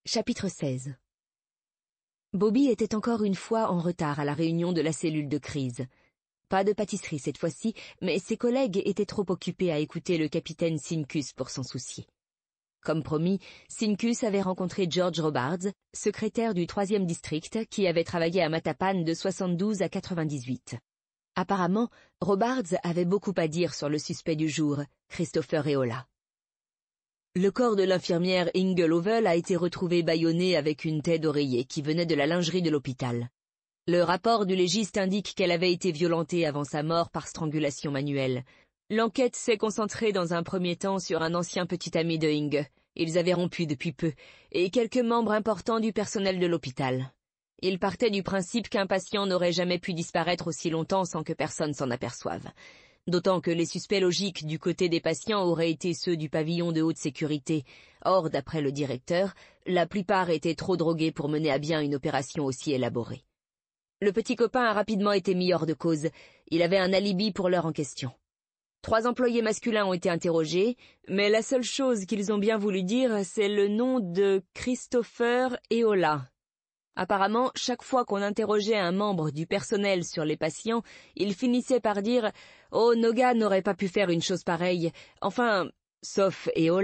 Chapitre 16. Bobby était encore une fois en retard à la réunion de la cellule de crise. Pas de pâtisserie cette fois-ci, mais ses collègues étaient trop occupés à écouter le capitaine Sincus pour s'en soucier. Comme promis, Sincus avait rencontré George Robards, secrétaire du 3e district, qui avait travaillé à Matapan de 72 à 98. Apparemment, Robards avait beaucoup à dire sur le suspect du jour, Christopher Eola. Le corps de l'infirmière Inge Lovell a été retrouvé bâillonné avec une tête d'oreiller qui venait de la lingerie de l'hôpital. Le rapport du légiste indique qu'elle avait été violentée avant sa mort par strangulation manuelle. L'enquête s'est concentrée dans un premier temps sur un ancien petit ami de Inge. Ils avaient rompu depuis peu, et quelques membres importants du personnel de l'hôpital. Ils partaient du principe qu'un patient n'aurait jamais pu disparaître aussi longtemps sans que personne s'en aperçoive. D'autant que les suspects logiques du côté des patients auraient été ceux du pavillon de haute sécurité. Or, d'après le directeur, la plupart étaient trop drogués pour mener à bien une opération aussi élaborée. Le petit copain a rapidement été mis hors de cause. Il avait un alibi pour l'heure en question. 3 employés masculins ont été interrogés, mais la seule chose qu'ils ont bien voulu dire, c'est le nom de Christopher Eola. Apparemment, chaque fois qu'on interrogeait un membre du personnel sur les patients, il finissait par dire « Oh, Noga n'aurait pas pu faire une chose pareille, enfin, sauf Eola ».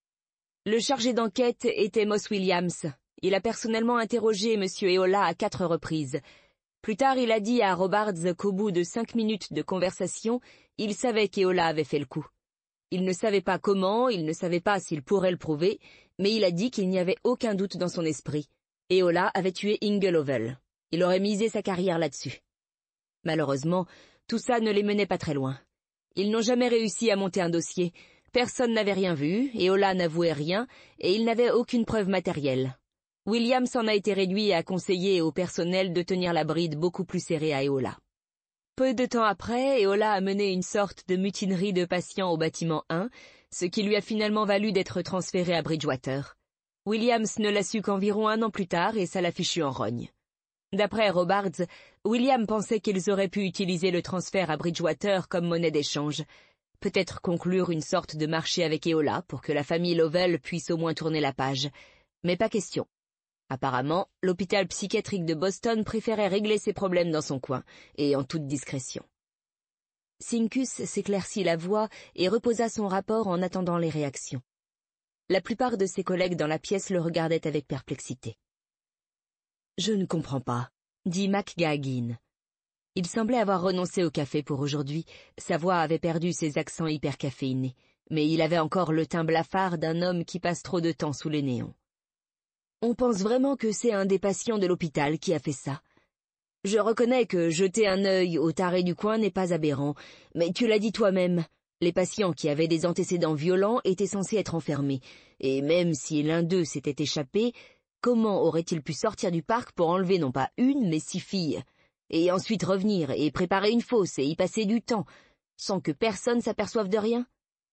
Le chargé d'enquête était Moss Williams. Il a personnellement interrogé M. Eola à 4 reprises. Plus tard, il a dit à Robards qu'au bout de 5 minutes de conversation, il savait qu'Eola avait fait le coup. Il ne savait pas comment, il ne savait pas s'il pourrait le prouver, mais il a dit qu'il n'y avait aucun doute dans son esprit. Eola avait tué Inge Lovell. Il aurait misé sa carrière là-dessus. Malheureusement, tout ça ne les menait pas très loin. Ils n'ont jamais réussi à monter un dossier. Personne n'avait rien vu, Eola n'avouait rien, et il n'avait aucune preuve matérielle. Williams en a été réduit à conseiller au personnel de tenir la bride beaucoup plus serrée à Eola. Peu de temps après, Eola a mené une sorte de mutinerie de patients au bâtiment 1, ce qui lui a finalement valu d'être transféré à Bridgewater. Williams ne l'a su qu'environ 1 an plus tard et ça l'a fichu en rogne. D'après Robards, William pensait qu'ils auraient pu utiliser le transfert à Bridgewater comme monnaie d'échange. Peut-être conclure une sorte de marché avec Eola pour que la famille Lovell puisse au moins tourner la page. Mais pas question. Apparemment, l'hôpital psychiatrique de Boston préférait régler ses problèmes dans son coin, et en toute discrétion. Sincus s'éclaircit la voix et reposa son rapport en attendant les réactions. La plupart de ses collègues dans la pièce le regardaient avec perplexité. « Je ne comprends pas, » dit McGuigan. Il semblait avoir renoncé au café pour aujourd'hui, sa voix avait perdu ses accents hypercaféinés, mais il avait encore le teint blafard d'un homme qui passe trop de temps sous les néons. « On pense vraiment que c'est un des patients de l'hôpital qui a fait ça. Je reconnais que jeter un œil au taré du coin n'est pas aberrant, mais tu l'as dit toi-même. Les patients qui avaient des antécédents violents étaient censés être enfermés, et même si l'un d'eux s'était échappé, comment aurait-il pu sortir du parc pour enlever non pas 1, mais 6 filles, et ensuite revenir et préparer une fosse et y passer du temps, sans que personne s'aperçoive de rien?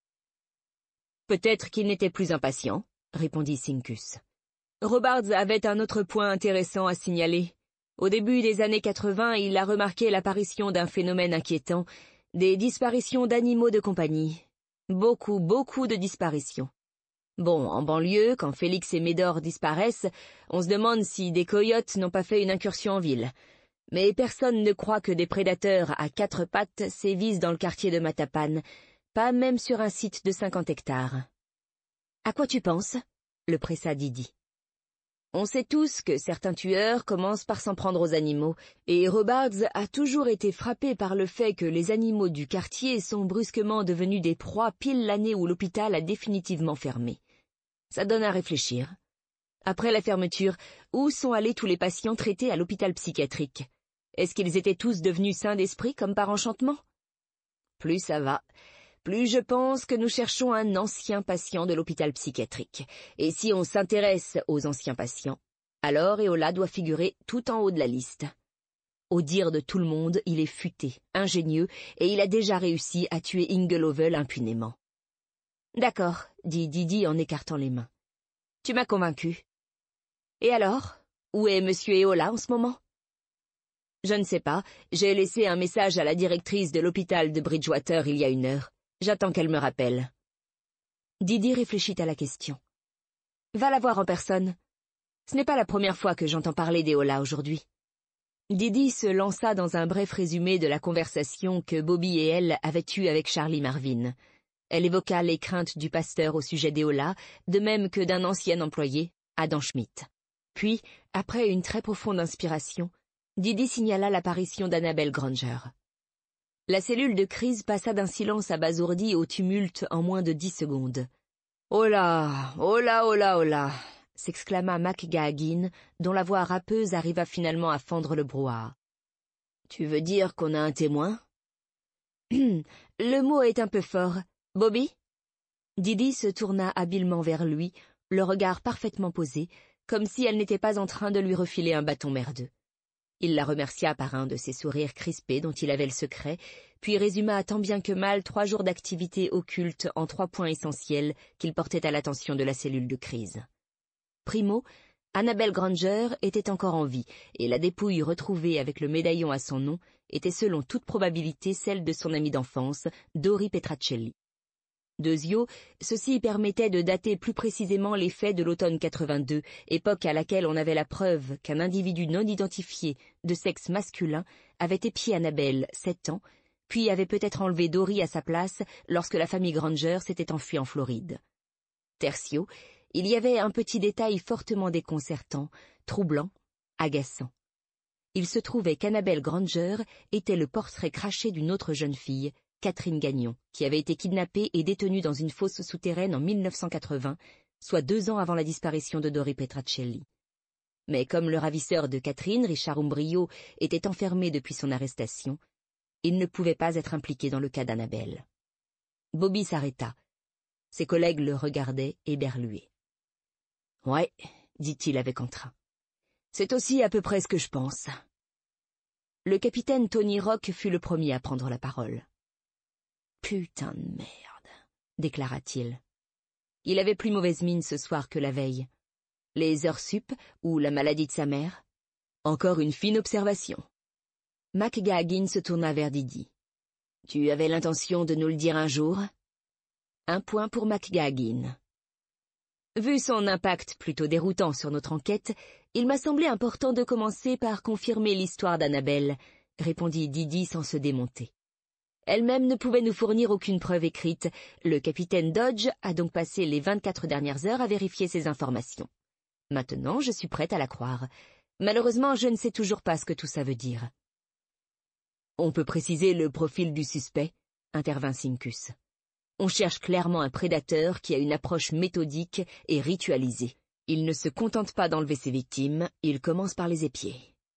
Peut-être qu'il n'était plus impatient, répondit Sincus. Robards avait un autre point intéressant à signaler. Au début des années 80, il a remarqué l'apparition d'un phénomène inquiétant, des disparitions d'animaux de compagnie. Beaucoup de disparitions. Bon, en banlieue, quand Félix et Médor disparaissent, on se demande si des coyotes n'ont pas fait une incursion en ville. Mais personne ne croit que des prédateurs à 4 pattes sévissent dans le quartier de Matapan, pas même sur un site de 50 hectares. « À quoi tu penses ?» le pressa Didi. On sait tous que certains tueurs commencent par s'en prendre aux animaux, et Robards a toujours été frappé par le fait que les animaux du quartier sont brusquement devenus des proies pile l'année où l'hôpital a définitivement fermé. Ça donne à réfléchir. Après la fermeture, où sont allés tous les patients traités à l'hôpital psychiatrique? Est-ce qu'ils étaient tous devenus sains d'esprit comme par enchantement? Plus ça va, plus je pense que nous cherchons un ancien patient de l'hôpital psychiatrique. Et si on s'intéresse aux anciens patients, alors Eola doit figurer tout en haut de la liste. Au dire de tout le monde, il est futé, ingénieux, et il a déjà réussi à tuer Inge Lovell impunément. « D'accord, » dit Didi en écartant les mains. « Tu m'as convaincu. Et alors, où est Monsieur Eola en ce moment ?»« Je ne sais pas, j'ai laissé un message à la directrice de l'hôpital de Bridgewater il y a 1 heure. J'attends qu'elle me rappelle. » Didi réfléchit à la question. « Va la voir en personne. Ce n'est pas la première fois que j'entends parler d'Eola aujourd'hui. Didi se lança dans un bref résumé de la conversation que Bobby et elle avaient eue avec Charlie Marvin. Elle évoqua les craintes du pasteur au sujet d'Eola, de même que d'un ancien employé, Adam Schmidt. Puis, après une très profonde inspiration, Didi signala l'apparition d'Annabel Granger. La cellule de crise passa d'un silence abasourdi au tumulte en moins de 10 secondes. « Oh là, oh là, oh là, oh là !» s'exclama McGaagin, dont la voix râpeuse arriva finalement à fendre le brouhaha. « Tu veux dire qu'on a un témoin ?»« Le mot est un peu fort. Bobby ?» Didi se tourna habilement vers lui, le regard parfaitement posé, comme si elle n'était pas en train de lui refiler un bâton merdeux. Il la remercia par un de ces sourires crispés dont il avait le secret, puis résuma tant bien que mal 3 jours d'activité occulte en 3 points essentiels qu'il portait à l'attention de la cellule de crise. Primo, Annabel Granger était encore en vie, et la dépouille retrouvée avec le médaillon à son nom était selon toute probabilité celle de son amie d'enfance, Dori Petracelli. Deuxio, ceci permettait de dater plus précisément les faits de l'automne 82, époque à laquelle on avait la preuve qu'un individu non identifié, de sexe masculin, avait épié Annabel, 7 ans, puis avait peut-être enlevé Dori à sa place lorsque la famille Granger s'était enfuie en Floride. Tertio, il y avait un petit détail fortement déconcertant, troublant, agaçant. Il se trouvait qu'Annabel Granger était le portrait craché d'une autre jeune fille, Catherine Gagnon, qui avait été kidnappée et détenue dans une fosse souterraine en 1980, soit 2 ans avant la disparition de Dori Petracelli. Mais comme le ravisseur de Catherine, Richard Umbrio, était enfermé depuis son arrestation, il ne pouvait pas être impliqué dans le cas d'Annabel. Bobby s'arrêta. Ses collègues le regardaient éberlués. « Ouais, » dit-il avec entrain. « C'est aussi à peu près ce que je pense. » Le capitaine Tony Rock fut le premier à prendre la parole. « Putain de merde, » déclara-t-il. Il avait plus mauvaise mine ce soir que la veille. Les heures sup ou la maladie de sa mère? Encore une fine observation. McGaagin se tourna vers Didi. « Tu avais l'intention de nous le dire un jour ?» Un point pour McGaagin. Vu son impact plutôt déroutant sur notre enquête, il m'a semblé important de commencer par confirmer l'histoire d'Annabel, répondit Didi sans se démonter. Elle-même ne pouvait nous fournir aucune preuve écrite. Le capitaine Dodge a donc passé les 24 dernières heures à vérifier ces informations. Maintenant, je suis prête à la croire. Malheureusement, je ne sais toujours pas ce que tout ça veut dire. On peut préciser le profil du suspect, intervint Sinkus. On cherche clairement un prédateur qui a une approche méthodique et ritualisée. Il ne se contente pas d'enlever ses victimes, il commence par les épier.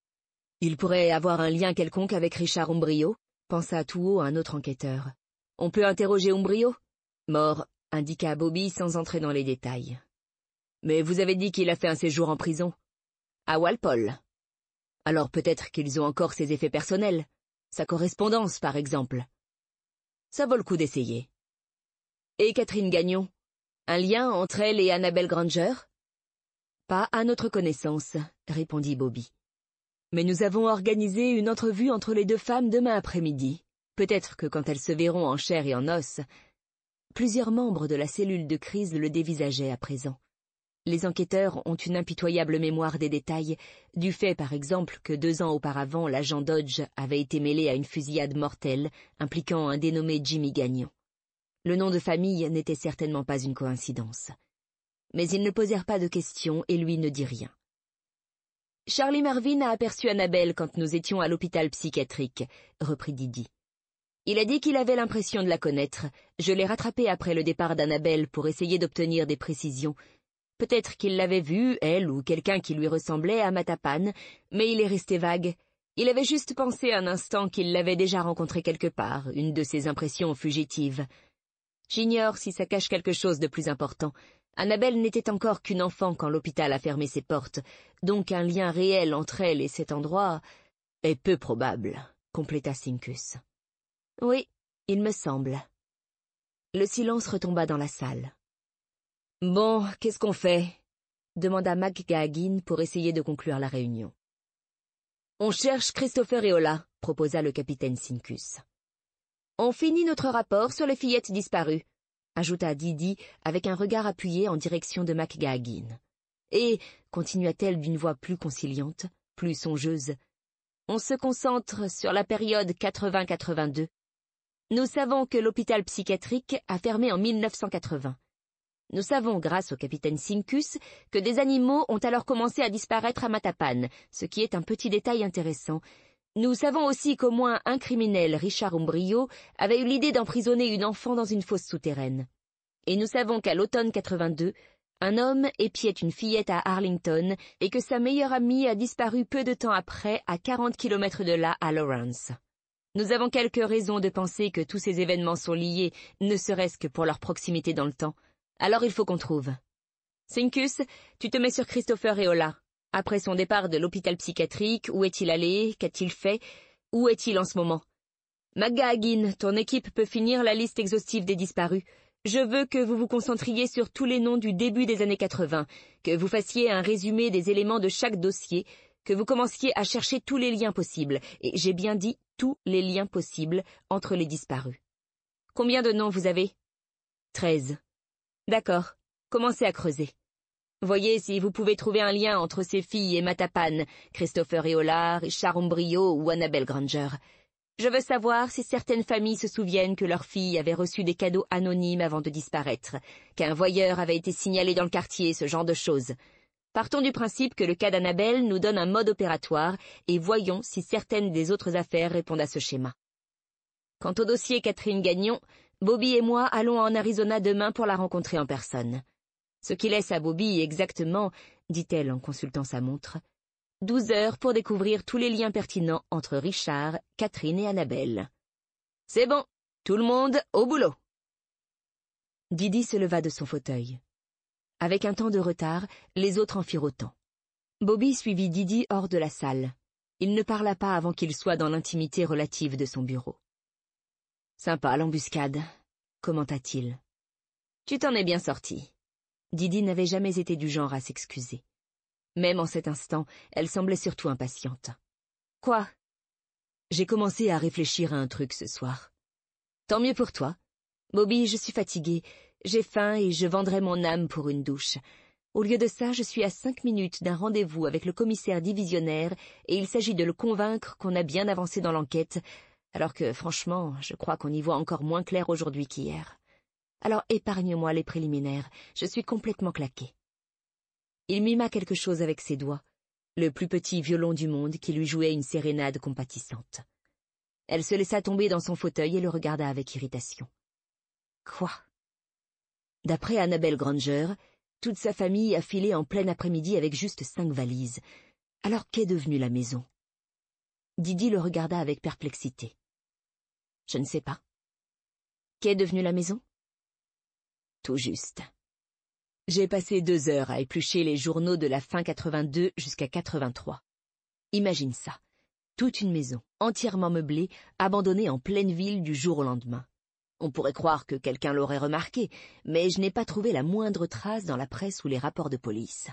Il pourrait avoir un lien quelconque avec Richard Umbrio, pensa à tout haut un autre enquêteur. On peut interroger Umbrio? Mort, indiqua Bobby sans entrer dans les détails. Mais vous avez dit qu'il a fait un séjour en prison. À Walpole. Alors peut-être qu'ils ont encore ses effets personnels. Sa correspondance, par exemple. Ça vaut le coup d'essayer. Et Catherine Gagnon? Un lien entre elle et Annabel Granger? Pas à notre connaissance, répondit Bobby. Mais nous avons organisé une entrevue entre les 2 femmes demain après-midi. Peut-être que quand elles se verront en chair et en os... Plusieurs membres de la cellule de crise le dévisageaient à présent. Les enquêteurs ont une impitoyable mémoire des détails, du fait par exemple que 2 ans auparavant l'agent Dodge avait été mêlé à une fusillade mortelle impliquant un dénommé Jimmy Gagnon. Le nom de famille n'était certainement pas une coïncidence. Mais ils ne posèrent pas de questions et lui ne dit rien. Charlie Marvin a aperçu Annabel quand nous étions à l'hôpital psychiatrique, reprit Didi. Il a dit qu'il avait l'impression de la connaître. Je l'ai rattrapé après le départ d'Annabel pour essayer d'obtenir des précisions. Peut-être qu'il l'avait vue, elle ou quelqu'un qui lui ressemblait, à Matapan, mais il est resté vague. Il avait juste pensé un instant qu'il l'avait déjà rencontré quelque part, une de ses impressions fugitives. J'ignore si ça cache quelque chose de plus important. Annabel n'était encore qu'une enfant quand l'hôpital a fermé ses portes, donc un lien réel entre elle et cet endroit est peu probable, compléta Sinkus. Oui, il me semble. Le silence retomba dans la salle. Bon, qu'est-ce qu'on fait? Demanda McGaagin pour essayer de conclure la réunion. On cherche Christopher Eola, proposa le capitaine Sinkus. On finit notre rapport sur les fillettes disparues, ajouta Didi avec un regard appuyé en direction de McGaagin. Et, continua-t-elle d'une voix plus conciliante, plus songeuse, on se concentre sur la période 80-82. Nous savons que l'hôpital psychiatrique a fermé en 1980. Nous savons, grâce au capitaine Sincus, que des animaux ont alors commencé à disparaître à Matapan, ce qui est un petit détail intéressant. Nous savons aussi qu'au moins un criminel, Richard Umbrio, avait eu l'idée d'emprisonner une enfant dans une fosse souterraine. Et nous savons qu'à l'automne 82, un homme épiait une fillette à Arlington et que sa meilleure amie a disparu peu de temps après à 40 kilomètres de là, à Lawrence. Nous avons quelques raisons de penser que tous ces événements sont liés, ne serait-ce que pour leur proximité dans le temps. Alors il faut qu'on trouve. Sincus, tu te mets sur Christopher Eola. Après son départ de l'hôpital psychiatrique, où est-il allé? Qu'a-t-il fait? Où est-il en ce moment? McGaggin, ton équipe peut finir la liste exhaustive des disparus. Je veux que vous vous concentriez sur tous les noms du début des années 80, que vous fassiez un résumé des éléments de chaque dossier, que vous commenciez à chercher tous les liens possibles, et j'ai bien dit tous les liens possibles entre les disparus. Combien de noms vous avez? 13. D'accord, commencez à creuser. Voyez si vous pouvez trouver un lien entre ces filles et Matapan, Christopher Eola, Richard Umbrio ou Annabelle Granger. Je veux savoir si certaines familles se souviennent que leur fille avait reçu des cadeaux anonymes avant de disparaître, qu'un voyeur avait été signalé dans le quartier, ce genre de choses. Partons du principe que le cas d'Annabelle nous donne un mode opératoire et voyons si certaines des autres affaires répondent à ce schéma. Quant au dossier Catherine Gagnon, Bobby et moi allons en Arizona demain pour la rencontrer en personne. Ce qui laisse à Bobby exactement, dit-elle en consultant sa montre, 12 heures pour découvrir tous les liens pertinents entre Richard, Catherine et Annabelle. C'est bon, tout le monde au boulot. Didi se leva de son fauteuil. Avec un temps de retard, les autres en firent autant. Bobby suivit Didi hors de la salle. Il ne parla pas avant qu'il soit dans l'intimité relative de son bureau. Sympa l'embuscade, commenta-t-il. Tu t'en es bien sorti. Didi n'avait jamais été du genre à s'excuser. Même en cet instant, elle semblait surtout impatiente. Quoi? J'ai commencé à réfléchir à un truc ce soir. Tant mieux pour toi. Bobby, je suis fatiguée. J'ai faim et je vendrai mon âme pour une douche. Au lieu de ça, je suis à 5 minutes d'un rendez-vous avec le commissaire divisionnaire et il s'agit de le convaincre qu'on a bien avancé dans l'enquête, alors que, franchement, je crois qu'on y voit encore moins clair aujourd'hui qu'hier. Alors épargne-moi les préliminaires, je suis complètement claquée. Il mima quelque chose avec ses doigts, le plus petit violon du monde qui lui jouait une sérénade compatissante. Elle se laissa tomber dans son fauteuil et le regarda avec irritation. Quoi? D'après Annabelle Granger, toute sa famille a filé en plein après-midi avec juste 5 valises. Alors qu'est devenue la maison? Didi le regarda avec perplexité. Je ne sais pas. Qu'est devenue la maison? Tout juste. J'ai passé 2 heures à éplucher les journaux de la fin 82 jusqu'à 83. Imagine ça. Toute une maison, entièrement meublée, abandonnée en pleine ville du jour au lendemain. On pourrait croire que quelqu'un l'aurait remarqué, mais je n'ai pas trouvé la moindre trace dans la presse ou les rapports de police.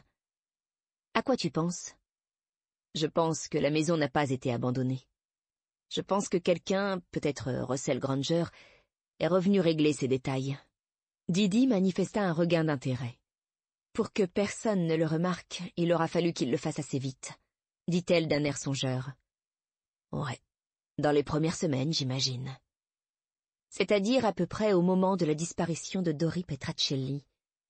À quoi tu penses? Je pense que la maison n'a pas été abandonnée. Je pense que quelqu'un, peut-être Russell Granger, est revenu régler ces détails. Didi manifesta un regain d'intérêt. Pour que personne ne le remarque, il aura fallu qu'il le fasse assez vite, dit-elle d'un air songeur. Ouais, dans les premières semaines, j'imagine. C'est-à-dire à peu près au moment de la disparition de Dori Petracelli.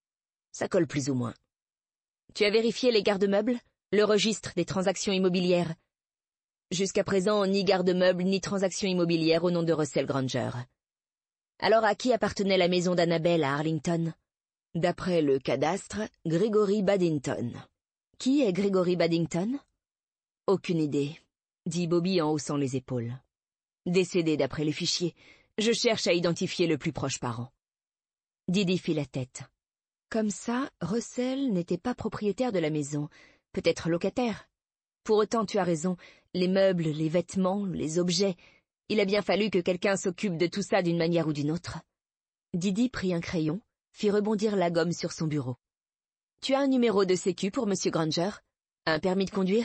Ça colle plus ou moins. Tu as vérifié les garde-meubles, le registre des transactions immobilières? Jusqu'à présent, ni garde-meubles ni transactions immobilières au nom de Russell Granger. Alors à qui appartenait la maison d'Annabelle à Arlington? D'après le cadastre, Gregory Baddington. Qui est Gregory Baddington? Aucune idée, dit Bobby en haussant les épaules. Décédé d'après les fichiers. Je cherche à identifier le plus proche parent. Didi fit la tête. Comme ça, Russell n'était pas propriétaire de la maison, peut-être locataire. Pour autant, tu as raison, les meubles, les vêtements, les objets, il a bien fallu que quelqu'un s'occupe de tout ça d'une manière ou d'une autre. Didi prit un crayon, fit rebondir la gomme sur son bureau. Tu as un numéro de sécu pour Monsieur Granger? Un permis de conduire?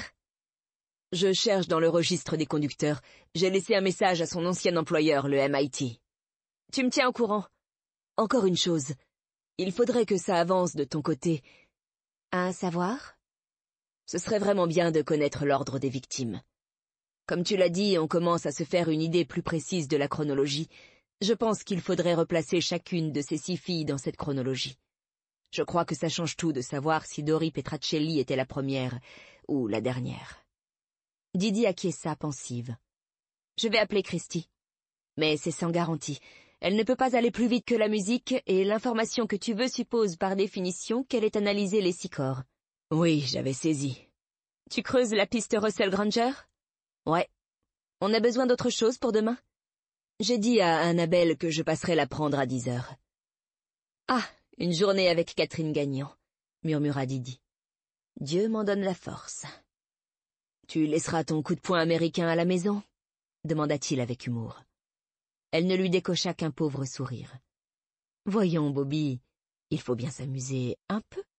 Je cherche dans le registre des conducteurs. J'ai laissé un message à son ancien employeur, le MIT. Tu me tiens au courant. Encore une chose. Il faudrait que ça avance de ton côté. À savoir? Ce serait vraiment bien de connaître l'ordre des victimes. Comme tu l'as dit, on commence à se faire une idée plus précise de la chronologie. Je pense qu'il faudrait replacer chacune de ces 6 filles dans cette chronologie. Je crois que ça change tout de savoir si Dori Petracelli était la première ou la dernière. Didi acquiesça pensive. Je vais appeler Christy. Mais c'est sans garantie. Elle ne peut pas aller plus vite que la musique, et l'information que tu veux suppose par définition qu'elle ait analysé les 6 corps. Oui, j'avais saisi. Tu creuses la piste Russell Granger? Ouais. On a besoin d'autre chose pour demain? J'ai dit à Annabelle que je passerais la prendre à 10 heures. Ah, une journée avec Catherine Gagnon, murmura Didi. Dieu m'en donne la force. Tu laisseras ton coup de poing américain à la maison? Demanda-t-il avec humour. Elle ne lui décocha qu'un pauvre sourire. Voyons, Bobby, il faut bien s'amuser un peu.